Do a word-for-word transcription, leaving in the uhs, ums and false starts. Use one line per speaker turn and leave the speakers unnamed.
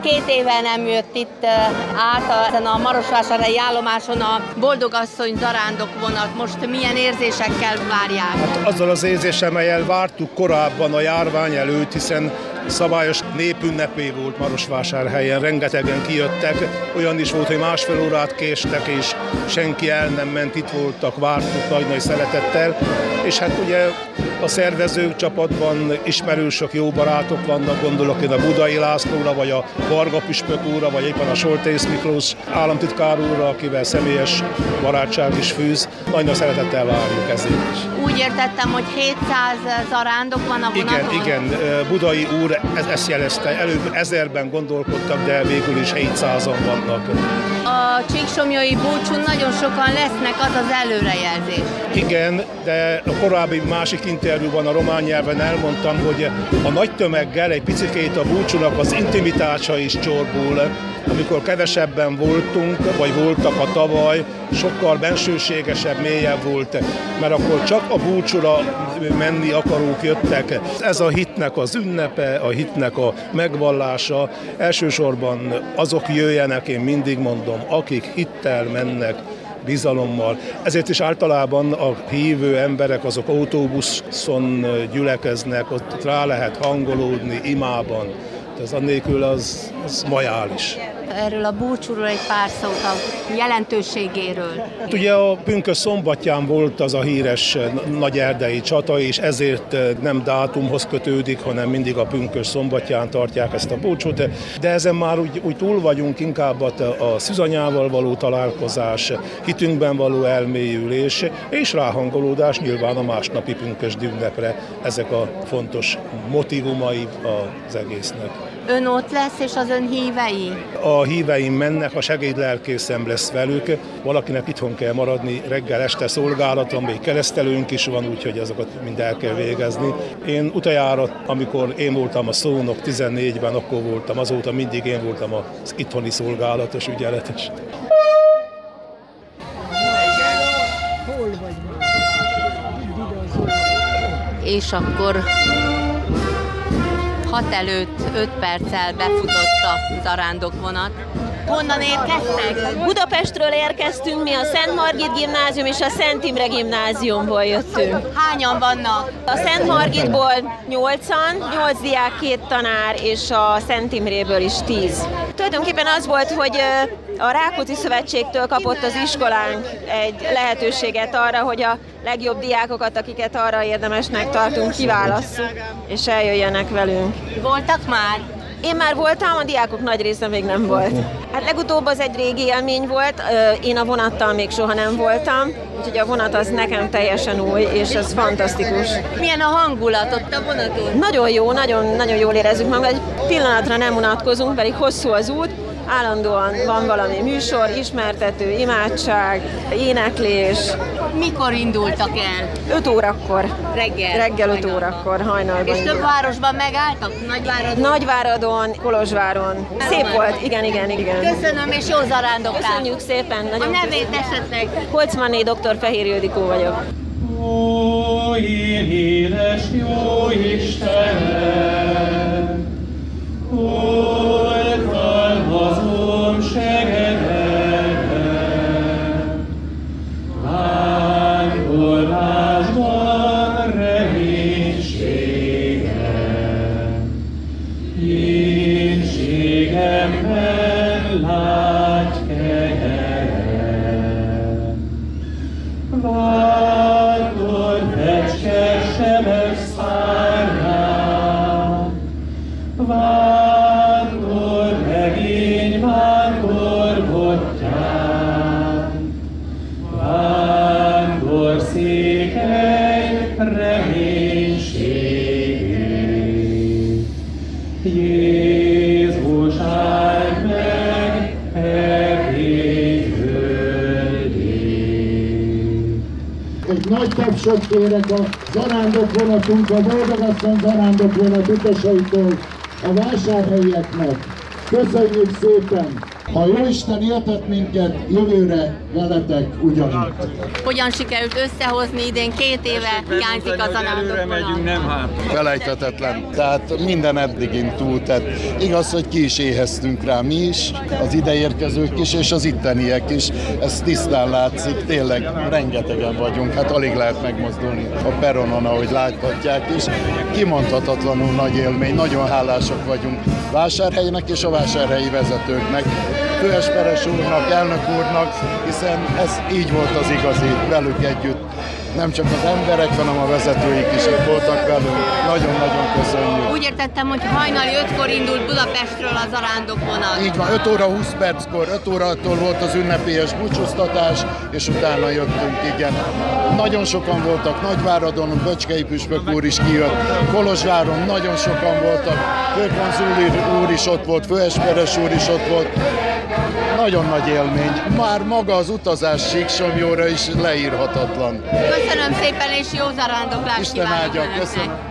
Két éve nem jött itt át ezen a marosvásárhelyi állomáson a boldogasszony zarándok vonat. Most milyen érzésekkel várják?
Hát azzal az érzéssel, melyel vártuk korábban a járvány előtt, hiszen szabályos népünnepé volt Marosvásárhelyen, rengetegen kijöttek, olyan is volt, hogy másfél órát késtek, és senki el nem ment, itt voltak, vártuk nagy-nagy szeretettel, és hát ugye a szervezők csapatban ismerősök, jó barátok vannak, gondolok én a Budai Lászlóra, vagy a Varga püspök úrra, vagy éppen a Soltész Miklós államtitkár úrra, akivel személyes barátság is fűz. Nagy-nagy szeretettel várjuk ezért is.
Úgy értettem, hogy hétszáz zarándok van a vonaton?
Igen, igen. Budai úr ezt jelezte. Előbb ezerben gondolkodtak, de végül is hétszázan vannak.
A csíksomlyai búcsún nagyon sokan lesznek, az az előrejelzés.
Igen, de a korábbi másik interjúban a román nyelven elmondtam, hogy a nagy tömeggel egy picikét a búcsúnak az intimitása is csorbul. Amikor kevesebben voltunk, vagy voltak a tavaly, sokkal bensőségesebb, mélyebb volt, mert akkor csak a búcsúra menni akarók jöttek. Ez a hitnek az ünnepe, a hitnek a megvallása. Elsősorban azok jöjjenek, én mindig mondom, akik hittel mennek, bizalommal. Ezért is általában a hívő emberek azok autóbuszon gyülekeznek, ott rá lehet hangolódni imában. Ez annélkül az, az majális.
Erről a búcsúról egy pár szót, a jelentőségéről.
Hát ugye a pünkösd szombatján volt az a híres nagy erdei csata, és ezért nem dátumhoz kötődik, hanem mindig a pünkösd szombatján tartják ezt a búcsút. De ezen már úgy, úgy túl vagyunk, inkább a szűzanyával való találkozás, hitünkben való elmélyülés, és ráhangolódás nyilván a másnapi pünkösdi ünnepre. Ezek a fontos motívumai az egésznek.
Ön ott lesz, és az ön hívei?
A híveim mennek, a segédlelkészem lesz velük. Valakinek itthon kell maradni, reggel este szolgálaton, még keresztelőnk is van, úgyhogy azokat mind el kell végezni. Én utajára, amikor én voltam a szónok tizennégyben, akkor voltam, azóta mindig én voltam az itthoni szolgálatos ügyeletes.
És akkor hat előtt öt perccel befutott a zarándokvonat. Honnan érkeztek?
Budapestről érkeztünk, mi a Szent Margit Gimnázium és a Szent Imre Gimnáziumból jöttünk.
Hányan vannak?
A Szent Margitból nyolcan, nyolc diák, két tanár, és a Szent Imréből is tíz. Tulajdonképpen az volt, hogy a Rákóczi Szövetségtől kapott az iskolánk egy lehetőséget arra, hogy a legjobb diákokat, akiket arra érdemesnek tartunk, kiválasszuk, és eljöjjenek velünk.
Voltak már?
Én már voltam, a diákok nagy része még nem volt. Hát legutóbb az egy régi élmény volt, én a vonattal még soha nem voltam, úgyhogy a vonat az nekem teljesen új, és ez fantasztikus.
Milyen a hangulat ott a vonaton?
Nagyon jó, nagyon, nagyon jól érezzük magunkat, egy pillanatra nem unatkozunk, pedig hosszú az út, állandóan van valami műsor, ismertető, imádság, éneklés.
Mikor indultak el?
öt órakor.
Reggel?
Reggel öt órakor, hajnalban.
És több városban megálltak? Nagyváradon?
Nagyváradon, Kolozsváron. Szép volt, igen, igen, igen.
Köszönöm, és jó zarándoklát.
Köszönjük szépen. Nagyon
a nevét esetleg?
Holcmanné doktor Fehér Ildikó vagyok.
Ó, én édes jó Istenem, hol talmazom segedemet, vándorlásban reménységem, énségemben látj kenyerem. Vándor fecske sebes szárnyán, vándor regény, vándor bottyán, vándor székely reménységé. Jézus, áld meg Erdély földjét.
Egy nagy tapsot kérek a zarándokvonatunk, a boldogasszony zarándokvonat utasaitól, a vásárhelyieknek. Köszönjük szépen! Ha Jóisten éltet minket, jövőre veletek ugyanígy.
Hogyan sikerült összehozni idén, két éve hiányzik a zarándokvonat?
Felejthetetlen. Tehát minden eddigin túl. Tehát igaz, hogy ki is éheztünk rá mi is, az ideérkezők is, és az itteniek is. Ez tisztán látszik, tényleg rengetegen vagyunk, hát alig lehet megmozdulni a peronon, ahogy láthatják is. Kimondhatatlanul nagy élmény, nagyon hálásak vagyunk Vásárhelynek és a vásárhelyi vezetőknek, Főesperes úrnak, elnök úrnak, hiszen ez így volt az igazi, velük együtt. Nem csak az emberek, hanem a vezetőik is itt voltak velünk. Nagyon-nagyon köszönjük.
Úgy értettem, hogy hajnali ötkor indult Budapestről a zarándokvonat.
Így van, öt óra húsz perckor, öt órától volt az ünnepélyes búcsúztatás, és utána jöttünk, igen. Nagyon sokan voltak, Nagyváradon, Böcskei püspök úr is kijött, Kolozsváron nagyon sokan voltak, főkonzul úr is ott volt, Főesperes úr is ott volt. Nagyon nagy élmény. Már maga az utazás Síksomlyóra is leírhatatlan.
Köszönöm szépen, és jó zarándoklást
Isten
kívánok
áldja,
önöknek.
köszönöm.